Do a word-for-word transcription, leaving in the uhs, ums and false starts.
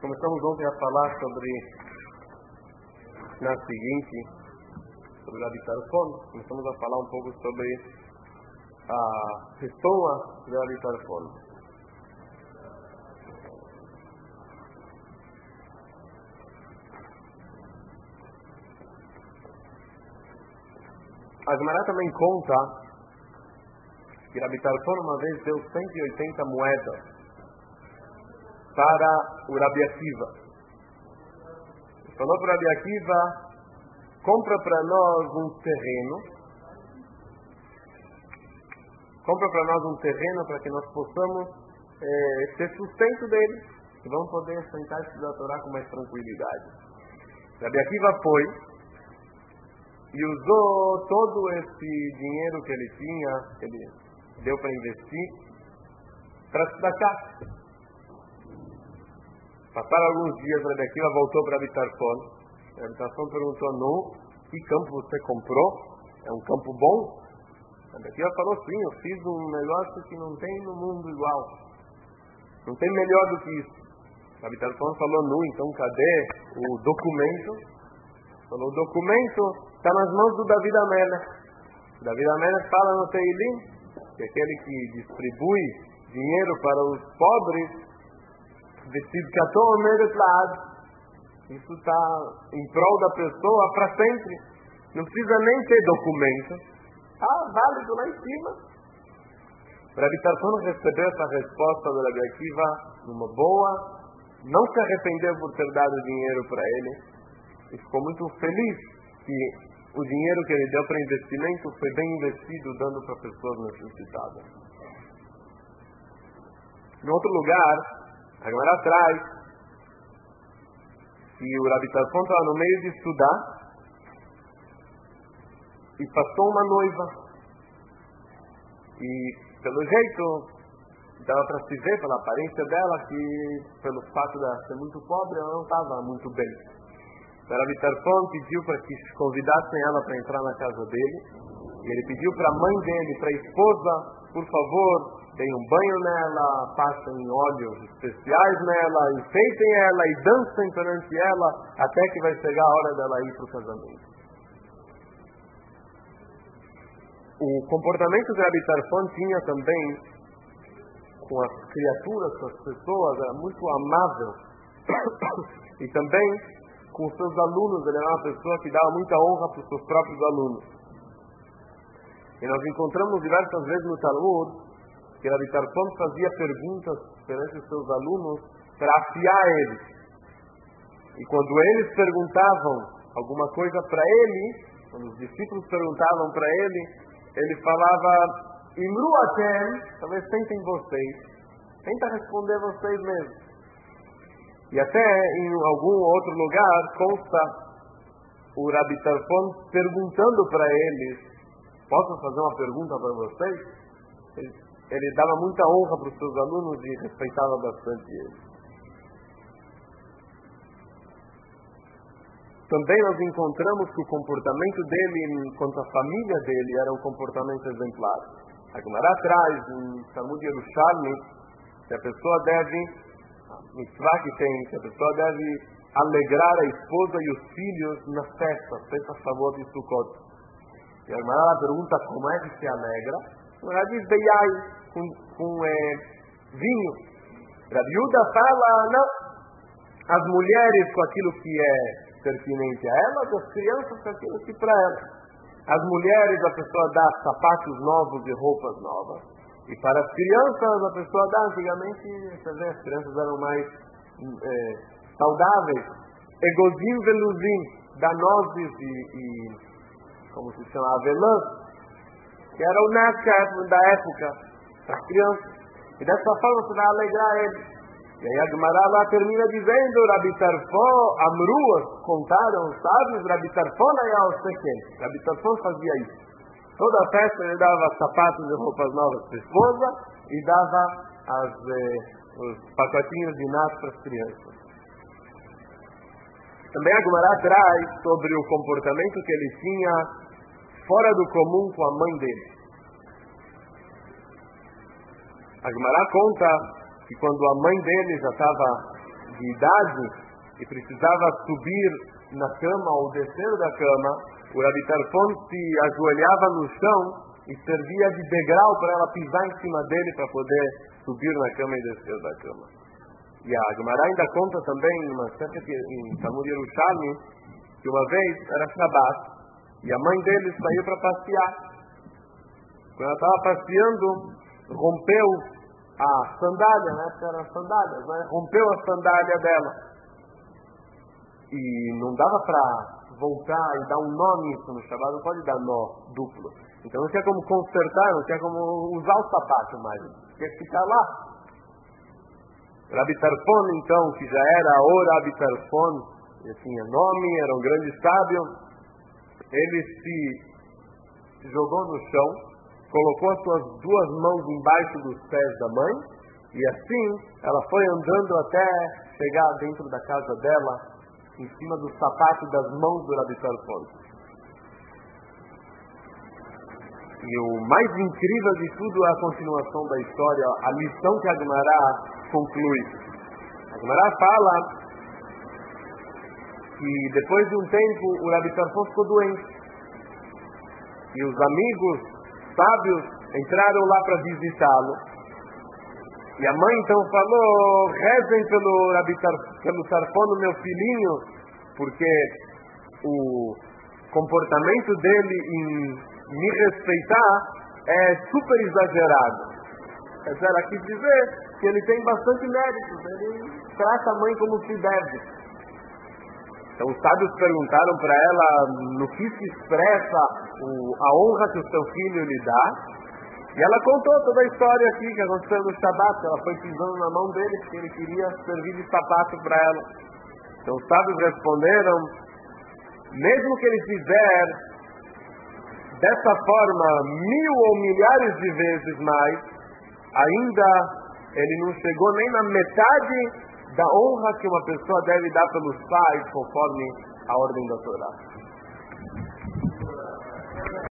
Começamos ontem a falar sobre, na seguinte, sobre o Rabbi Tarfon. Começamos a falar um pouco sobre a pessoa do Rabbi Tarfon. A Gemara também conta que Rabbi Tarfon uma vez deu cento e oitenta moedas para o Rabbi Akiva. Falou para o Rabbi Akiva: compra para nós um terreno, compra para nós um terreno para que nós possamos é, ter sustento dele, e vamos poder sentar e estudar a Torá com mais tranquilidade. Rabbi Akiva foi e usou todo esse dinheiro que ele tinha, que ele deu para investir, para estudar cá. Passaram alguns dias, Rabbi Akiva voltou para Rabbi Tarfon. Rabbi Tarfon perguntou: no, que campo você comprou? É um campo bom? Rabbi Akiva falou: sim, eu fiz um negócio que não tem no mundo igual. Não tem melhor do que isso. Rabbi Tarfon falou: no, então cadê o documento? Falou: o documento está nas mãos do David Amelech. David Amelech fala no Teilim que aquele que distribui dinheiro para os pobres, isso está em prol da pessoa para sempre. Não precisa nem ter documento. Ah, válido lá em cima. Rabbi Tarfon recebeu essa resposta do Rabbi Akiva numa boa, não se arrependeu por ter dado dinheiro para ele, e ficou muito feliz que o dinheiro que ele deu para investimento foi bem investido, dando para pessoas necessitadas. Em outro lugar, a Gemara traz que o Rabbi Tarfon estava no meio de estudar e passou uma noiva. E, pelo jeito, dava para se ver pela aparência dela que, pelo fato de ela ser muito pobre, ela não estava muito bem. O Rabbi Tarfon pediu para que convidassem ela para entrar na casa dele. E ele pediu para a mãe dele, para a esposa: por favor, deem um banho nela, passem óleos especiais nela, enfeitem ela e dancem perante ela, até que vai chegar a hora dela ir para o casamento. O comportamento que Rabbi Tarfon tinha também com as criaturas, com as pessoas, era muito amável. E também com os seus alunos. Ele era uma pessoa que dava muita honra para os seus próprios alunos. E nós encontramos diversas vezes no Talmud que Rabbi Tarfon fazia perguntas perante os seus alunos para afiar eles. E quando eles perguntavam alguma coisa para ele, quando os discípulos perguntavam para ele, ele falava: Imru atem, talvez tentem vocês, tenta responder vocês mesmos. E até em algum outro lugar consta o Rabbi Tarfon perguntando para eles: posso fazer uma pergunta para vocês? Ele, ele dava muita honra para os seus alunos e respeitava bastante eles. Também nós encontramos que o comportamento dele quanto à família dele era um comportamento exemplar. A Gemara traz em Talmud Yerushalmi que a pessoa deve, mitzvah que tem, que a pessoa deve alegrar a esposa e os filhos nas festas, festas Shavuot e Sukkot. E a Gemara pergunta: como é que se alegra? Ela diz: beiai, com, com é, vinho. Rabbi Yehuda fala: não, as mulheres com aquilo que é pertinente a elas, as crianças com aquilo que para elas. As mulheres, a pessoa dá sapatos novos e roupas novas. E para as crianças, a pessoa dá, antigamente, você vê, as crianças eram mais é, saudáveis. Egozim veluzim, dá nozes e, e, como se chama, avelãs, que era o nascimento da época, para as crianças. E dessa forma você vai alegrar eles. E aí a Gemara lá termina dizendo: Rabbi Tarfon, Amruas, contaram os sábios, Rabbi Tarfon ayal seken. Rabbi Tarfon fazia isso. Toda a festa ele dava sapatos e roupas novas para a esposa e dava as, eh, os pacotinhos de natas para as crianças. Também a Gemara traz sobre o comportamento que ele tinha fora do comum com a mãe dele. A Gemara conta que quando a mãe dele já estava de idade e precisava subir na cama ou descer da cama, o Rabi Tarfon se ajoelhava no chão e servia de degrau para ela pisar em cima dele para poder subir na cama e descer da cama. E a Gemara ainda conta também, uma certa em Talmud Yerushalmi, que uma vez era Shabbat e a mãe dele saiu para passear. Quando ela estava passeando, rompeu a sandália, né? Era sandália, né? Rompeu a sandália dela. E não dava para voltar e dar um nó nisso no Shabbat, não pode dar nó duplo. Então não tinha como consertar, não tinha como usar o sapato mais. Tinha que ficar lá. Rabi Tarfon, então, que já era o Rabi Tarfon, ele tinha nome, era um grande sábio, ele se jogou no chão, colocou as suas duas mãos embaixo dos pés da mãe, e assim ela foi andando até chegar dentro da casa dela, em cima do sapato das mãos do Rabi Tarfon. E o mais incrível de tudo é a continuação da história, a lição que a Gemara conclui. A Gemara fala que depois de um tempo o Rabi Tarfon ficou doente. E os amigos sábios entraram lá para visitá-lo. E a mãe então falou: rezem pelo Rabi Tarfon, pelo Tarfon, meu filhinho, porque o comportamento dele em me respeitar é super exagerado. Quer dizer, ela quis dizer que ele tem bastante méritos, ele trata a mãe como se deve. Então os sábios perguntaram para ela no que se expressa o, a honra que o seu filho lhe dá, e ela contou toda a história aqui que aconteceu no Shabbat, que ela foi pisando na mão dele porque ele queria servir de sapato para ela. Então os sábios responderam: mesmo que ele fizer dessa forma mil ou milhares de vezes mais, ainda ele não chegou nem na metade da honra que uma pessoa deve dar pelos pais, conforme a ordem da Torá.